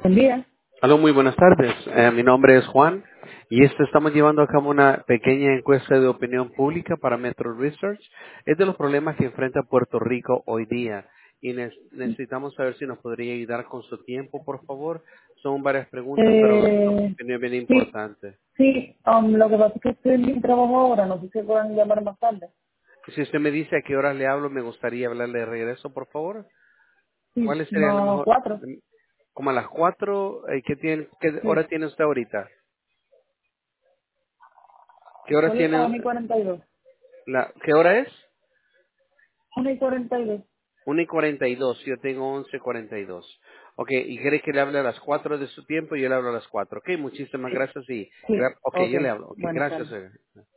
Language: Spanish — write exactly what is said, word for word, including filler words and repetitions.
Buen día. Aló, muy buenas tardes. Eh, mi nombre es Juan y este, estamos llevando a cabo una pequeña encuesta de opinión pública para Metro Research. Es de los problemas que enfrenta Puerto Rico hoy día y ne- necesitamos saber si nos podría ayudar con su tiempo, por favor. Son varias preguntas, pero son Eh, bien, bien sí, importantes. sí, um, lo que pasa es que estoy en mi trabajo ahora, no sé si pueden llamar más tarde. Si usted me dice a qué horas le hablo, me gustaría hablarle de regreso, por favor. Sí, ¿Cuál sería la no, mejor? cuatro. Como a las cuatro. Eh, ¿qué, tiene, ¿Qué Sí, hora tiene usted ahorita? ¿Qué hora solo es a tiene? una y cuarenta y dos. La, ¿Qué hora es? Una y cuarenta y dos. Una y cuarenta y dos, yo tengo once cuarenta y dos. Ok, y quiere que le hable a las cuatro de su tiempo, yo le hablo a las cuatro. Ok, muchísimas Sí, gracias y, sí, gra- ok, ok. yo le hablo. Ok, Buenas gracias. tardes. oiga.